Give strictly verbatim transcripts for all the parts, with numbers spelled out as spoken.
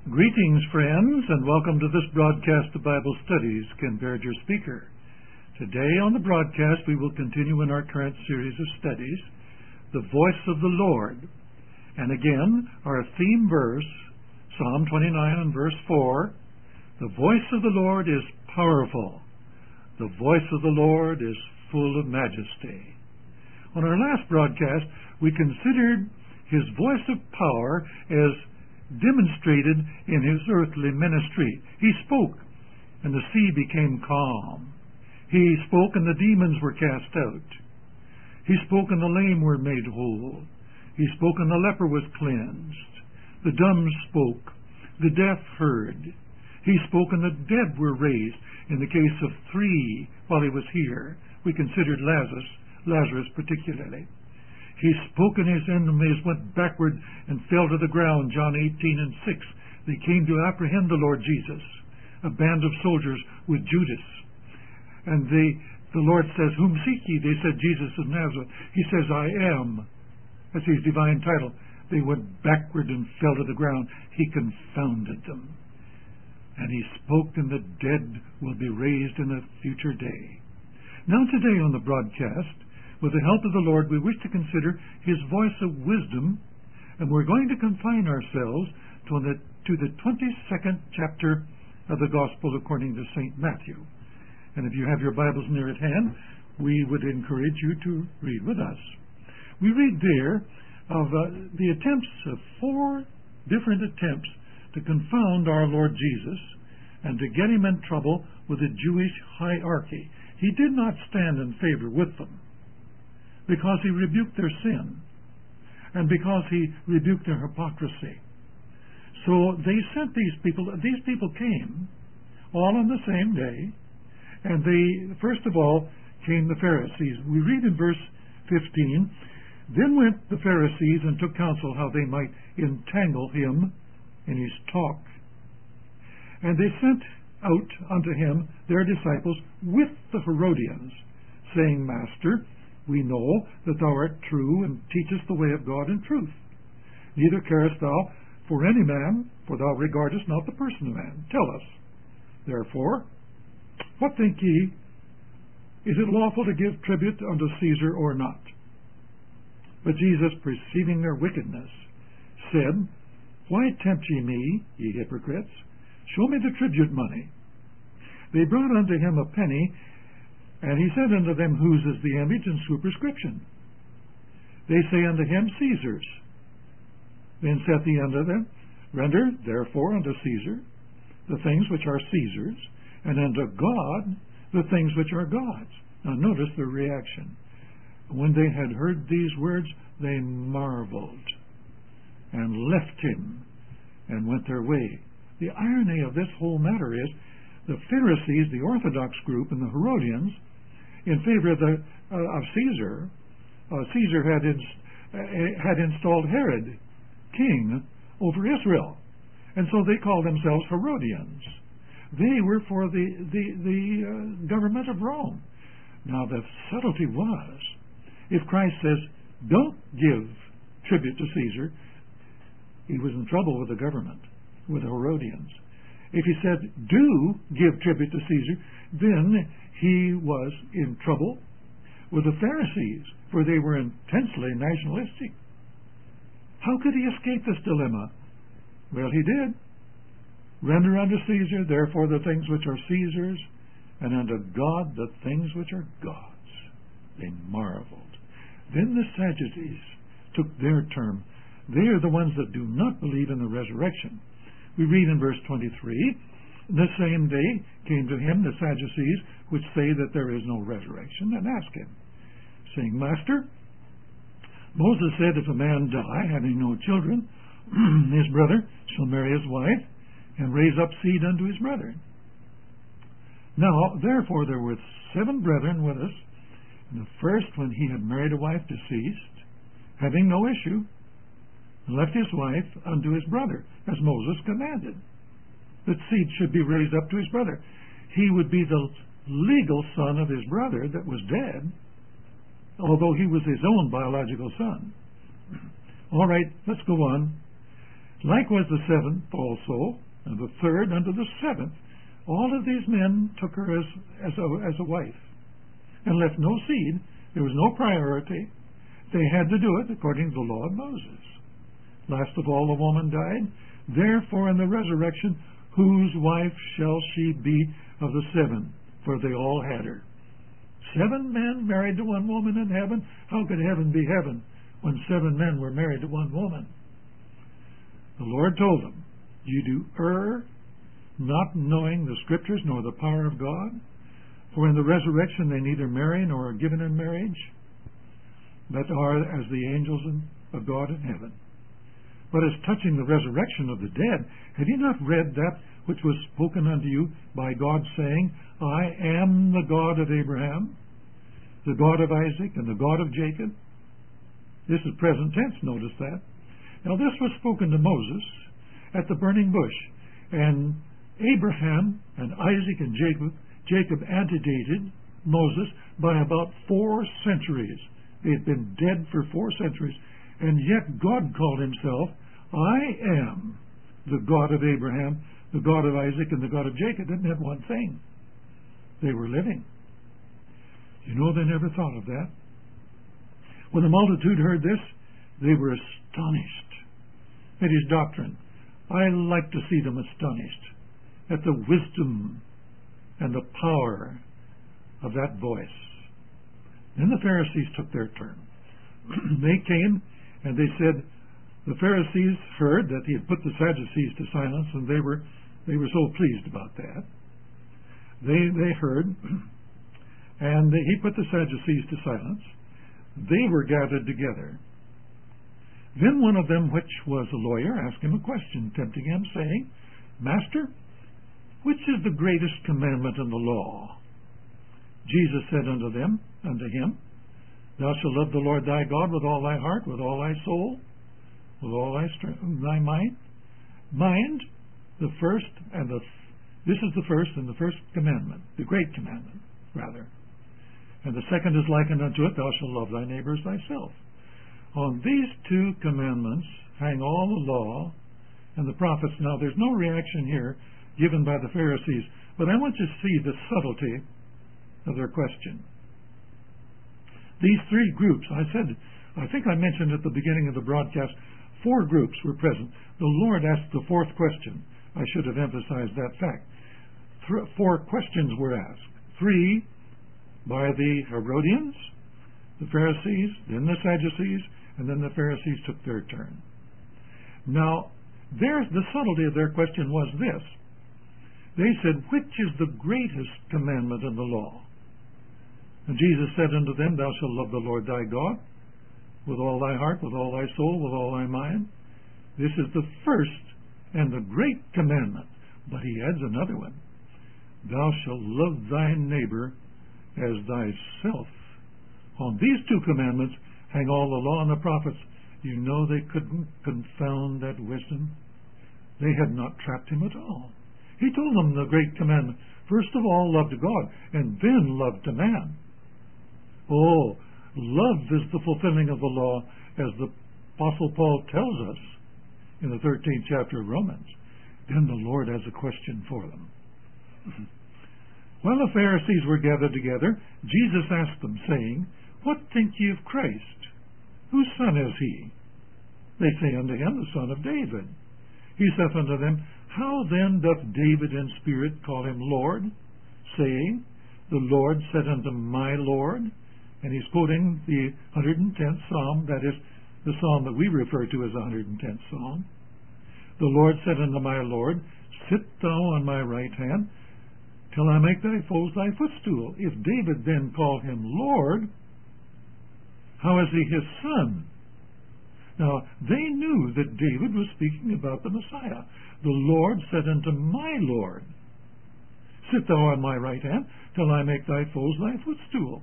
Greetings, friends, and welcome to this broadcast of Bible Studies. Ken Baird, your speaker. Today on the broadcast, we will continue in our current series of studies, The Voice of the Lord. And again, our theme verse, Psalm twenty-nine and verse four, The voice of the Lord is powerful. The voice of the Lord is full of majesty. On our last broadcast, we considered his voice of power as demonstrated in his earthly ministry. He spoke, and the sea became calm. He spoke, and the demons were cast out. He spoke, and the lame were made whole. He spoke, and the leper was cleansed. The dumb spoke. The deaf heard. He spoke, and the dead were raised. In the case of three, while he was here, we considered Lazarus, Lazarus particularly. He spoke, and his enemies went backward and fell to the ground, John eighteen and six. They came to apprehend the Lord Jesus, a band of soldiers with Judas. And they, the Lord says, "Whom seek ye?" They said, "Jesus of Nazareth." He says, "I am." That's his divine title. They went backward and fell to the ground. He confounded them. And he spoke, and the dead will be raised in a future day. Now today on the broadcast, with the help of the Lord, we wish to consider his voice of wisdom, and we're going to confine ourselves to the, to the twenty-second chapter of the Gospel according to Saint Matthew. And if you have your Bibles near at hand, we would encourage you to read with us. We read there of uh, the attempts of four different attempts to confound our Lord Jesus and to get him in trouble with the Jewish hierarchy. He did not stand in favor with them, because he rebuked their sin, and because he rebuked their hypocrisy. So they sent these people, these people came, all on the same day, and they, first of all, came the Pharisees. We read in verse fifteen, "Then went the Pharisees and took counsel how they might entangle him in his talk. And they sent out unto him their disciples with the Herodians, saying, Master, we know that thou art true, and teachest the way of God in truth. Neither carest thou for any man, for thou regardest not the person of man. Tell us, therefore, what think ye? Is it lawful to give tribute unto Caesar or not? But Jesus, perceiving their wickedness, said, Why tempt ye me, ye hypocrites? Show me the tribute money. They brought unto him a penny, and he said unto them, Whose is the image and superscription? They say unto him, Caesar's. Then saith he unto them, Render therefore unto Caesar the things which are Caesar's, and unto God the things which are God's. Now notice their reaction. When they had heard these words, they marveled, and left him, and went their way. The irony of this whole matter is, the Pharisees, the Orthodox group, and the Herodians, in favor of, the, uh, of Caesar, uh, Caesar had, ins- uh, had installed Herod king over Israel, and so they called themselves Herodians. They were for the, the, the uh, government of Rome. Now the subtlety was, if Christ says, don't give tribute to Caesar, he was in trouble with the government, with the Herodians. If he said, do give tribute to Caesar, then he was in trouble with the Pharisees, for they were intensely nationalistic. How could he escape this dilemma? Well, he did. Render unto Caesar, therefore, the things which are Caesar's, and unto God the things which are God's. They marveled. Then the Sadducees took their term. They are the ones that do not believe in the resurrection. We read in verse twenty-three, The same day came to him the Sadducees, which say that there is no resurrection, and asked him, saying, Master, Moses said, if a man die, having no children, his brother shall marry his wife, and raise up seed unto his brethren. Now, therefore, there were seven brethren with us, and the first, when he had married a wife deceased, having no issue, left his wife unto his brother, as Moses commanded, that seed should be raised up to his brother. He would be the legal son of his brother that was dead, although he was his own biological son. All right, let's go on. Likewise the seventh also, and the third unto the seventh. All of these men took her as, as, a, as a wife, and left no seed. There was no priority. They had to do it according to the law of Moses. Last of all, the woman died. Therefore, in the resurrection, whose wife shall she be of the seven? For they all had her. Seven men married to one woman in heaven. How could heaven be heaven when seven men were married to one woman? The Lord told them, you do err, not knowing the Scriptures nor the power of God. For in the resurrection they neither marry nor are given in marriage, but are as the angels of God in heaven. But as touching the resurrection of the dead, have you not read that which was spoken unto you by God, saying, I am the God of Abraham, the God of Isaac, and the God of Jacob? This is present tense, notice that. Now this was spoken to Moses at the burning bush, and Abraham and Isaac and Jacob, Jacob antedated Moses by about four centuries. They had been dead for four centuries, and yet God called himself, I am the God of Abraham, the God of Isaac, and the God of Jacob. Didn't have one thing. They were living. You know, they never thought of that. When the multitude heard this, they were astonished at his doctrine. I like to see them astonished at the wisdom and the power of that voice. Then the Pharisees took their turn. They came and they said, the Pharisees heard that he had put the Sadducees to silence, and they were they were so pleased about that. They they heard, and he put the Sadducees to silence. They were gathered together. Then one of them, which was a lawyer, asked him a question, tempting him, saying, Master, which is the greatest commandment in the law? Jesus said unto them, unto him, Thou shalt love the Lord thy God with all thy heart, with all thy soul, with all thy strength, thy mind. Mind, the first, and the this is the first and the first commandment, the great commandment, rather. And the second is likened unto it, Thou shalt love thy neighbor as thyself. On these two commandments hang all the law and the prophets. Now, there's no reaction here given by the Pharisees, but I want you to see the subtlety of their question. These three groups, I said, I think I mentioned at the beginning of the broadcast, four groups were present. The Lord asked the fourth question. I should have emphasized that fact. Th- four questions were asked. Three by the Herodians, the Pharisees, then the Sadducees, and then the Pharisees took their turn. Now, there's the subtlety of their question was this. They said, which is the greatest commandment in the law? And Jesus said unto them, Thou shalt love the Lord thy God with all thy heart, with all thy soul, with all thy mind. This is the first and the great commandment. But he adds another one. Thou shalt love thy neighbor as thyself. On these two commandments hang all the law and the prophets. You know they couldn't confound that wisdom. They had not trapped him at all. He told them the great commandment. First of all, love to God, and then love to man. Oh, love is the fulfilling of the law, as the Apostle Paul tells us in the thirteenth chapter of Romans. Then the Lord has a question for them. While the Pharisees were gathered together, Jesus asked them, saying, What think ye of Christ? Whose son is he? They say unto him, the son of David. He saith unto them, How then doth David in spirit call him Lord, saying, The Lord said unto my Lord? And he's quoting the one hundred tenth Psalm, that is, the psalm that we refer to as the one hundred tenth Psalm. The Lord said unto my Lord, Sit thou on my right hand, till I make thy foes thy footstool. If David then called him Lord, how is he his son? Now, they knew that David was speaking about the Messiah. The Lord said unto my Lord, Sit thou on my right hand, till I make thy foes thy footstool.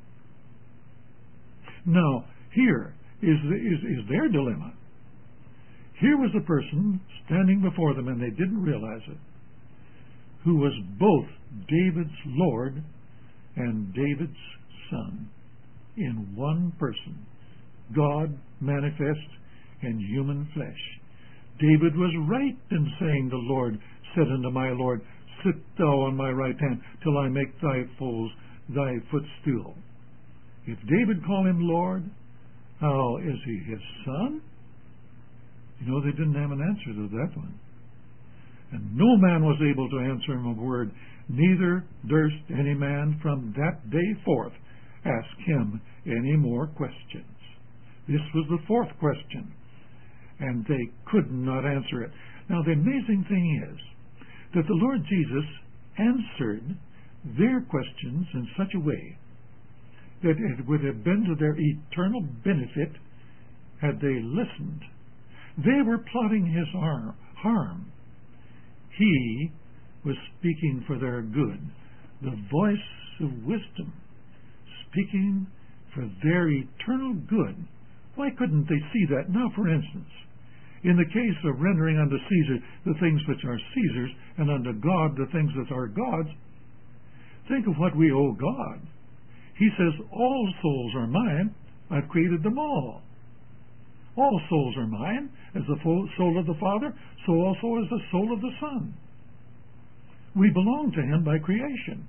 Now, here is, is, is their dilemma. Here was a person standing before them, and they didn't realize it, who was both David's Lord and David's son in one person. God manifest in human flesh. David was right in saying, the Lord said unto my Lord, sit thou on my right hand till I make thy foes thy footstool. If David called him Lord, how is he his son? You know, they didn't have an answer to that one. And no man was able to answer him a word, neither durst any man from that day forth ask him any more questions. This was the fourth question, and they could not answer it. Now, the amazing thing is that the Lord Jesus answered their questions in such a way that it would have been to their eternal benefit had they listened. They were plotting his harm. He was speaking for their good, the voice of wisdom, speaking for their eternal good. Why couldn't they see that? Now, for instance, in the case of rendering unto Caesar the things which are Caesar's, and unto God the things that are God's, think of what we owe God. He says, all souls are mine. I've created them all. All souls are mine. As the soul of the Father, so also is the soul of the Son. We belong to him by creation.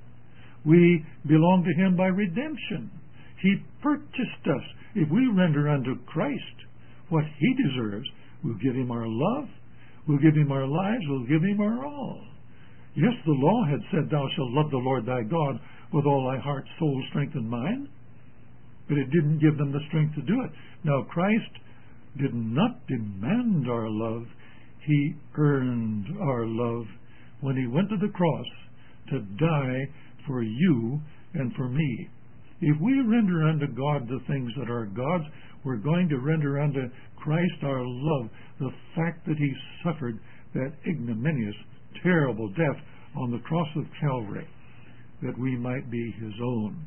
We belong to him by redemption. He purchased us. If we render unto Christ what he deserves, we'll give him our love, we'll give him our lives, we'll give him our all. Yes, the law had said, thou shalt love the Lord thy God with all thy heart, soul, strength, and mind, but it didn't give them the strength to do it. Now, Christ did not demand our love. He earned our love when he went to the cross to die for you and for me. If we render unto God the things that are God's, we're going to render unto Christ our love, the fact that he suffered that ignominious, terrible death on the cross of Calvary, that we might be his own.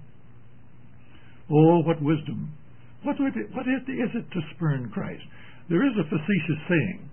Oh, what wisdom! What, would it, what is it to spurn Christ? There is a facetious saying,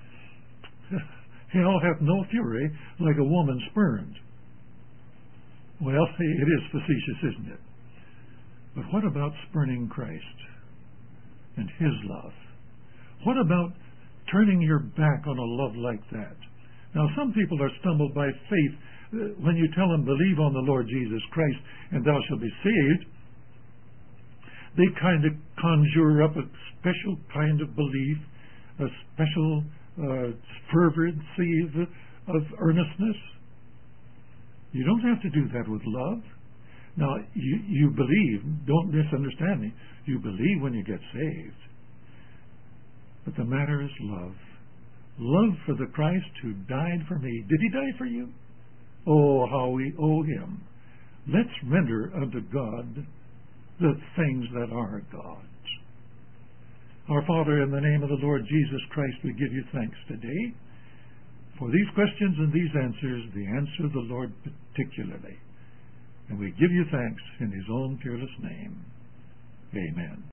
hell hath no fury like a woman spurned. Well, it is facetious, isn't it? But what about spurning Christ and his love? What about turning your back on a love like that? Now, some people are stumbled by faith. When you tell them, believe on the Lord Jesus Christ and thou shalt be saved, they kind of conjure up a special kind of belief, a special uh, fervency of, of earnestness. You don't have to do that with love. Now, you, you believe, don't misunderstand me, you believe when you get saved. But the matter is love. Love for the Christ who died for me. Did he die for you? Oh, how we owe him. Let's render unto God the things that are God's. Our Father, in the name of the Lord Jesus Christ, we give you thanks today for these questions and these answers, the answer of the Lord particularly. And we give you thanks in his own fearless name. Amen.